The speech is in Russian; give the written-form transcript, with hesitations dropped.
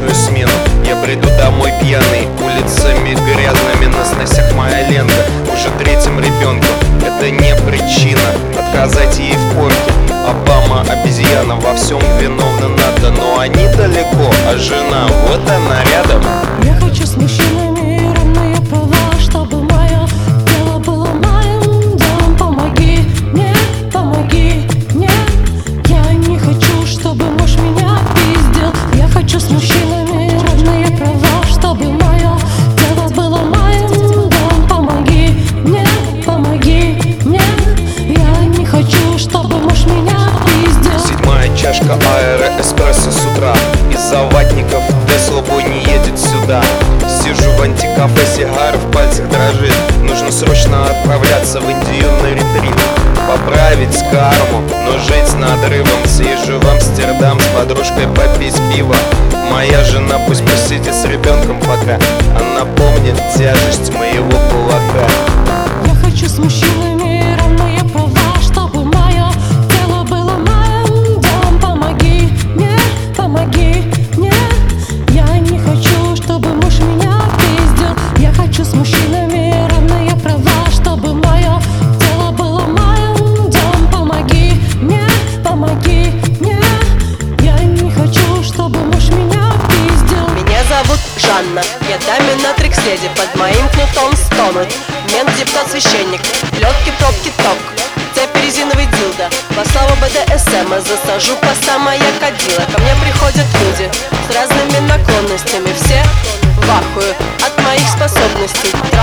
ночную смену. Я приду домой пьяный, улицами грязными, на сносях моя лента. Уже третьим ребенком, это не причина отказать ей в корке. Обама обезьяна, во всем виновна надо, но они далеко, а жена вот она рядом. Я хочу с мужчинами равные права, чтобы мое тело было моим домом. Помоги мне, я не хочу, чтобы муж меня пиздил. Я хочу с мужчинами равные права, чтобы мое тело было моим домом. Помоги мне, я не хочу, чтобы муж меня пиздил. Седьмая чашка аэро эспрессо с утра. Из-за ватников Тесла бой не едет сюда. Сижу в антикафе, сигара в пальцах дрожит. Нужно срочно отправляться в Индию на ретрит. Поправить карму, но жить с надрывом. Съезжу в Амстердам с подружкой попить пиво. Моя жена пусть посидит с ребенком пока. Она помнит тяжесть моего кулака. Я хочу с мужчинами равные права, чтобы мое тело было моим домом. Помоги мне, я не хочу, чтобы муж меня пиздил. Я хочу с мужчинами равные права, чтобы мое тело было моим домом. Помоги мне, я не хочу, чтобы муж меня пиздил. Меня зовут Жанна, я доминатрикс леди, под моим кнутом стонут мент, депутат, священник, лёгкий пробки ток, цепь резиновый дилдо. По слову БДСМ засажу по самая кадила. Ко мне приходят люди с разными наклонностями, все в ахуе от моих способностей.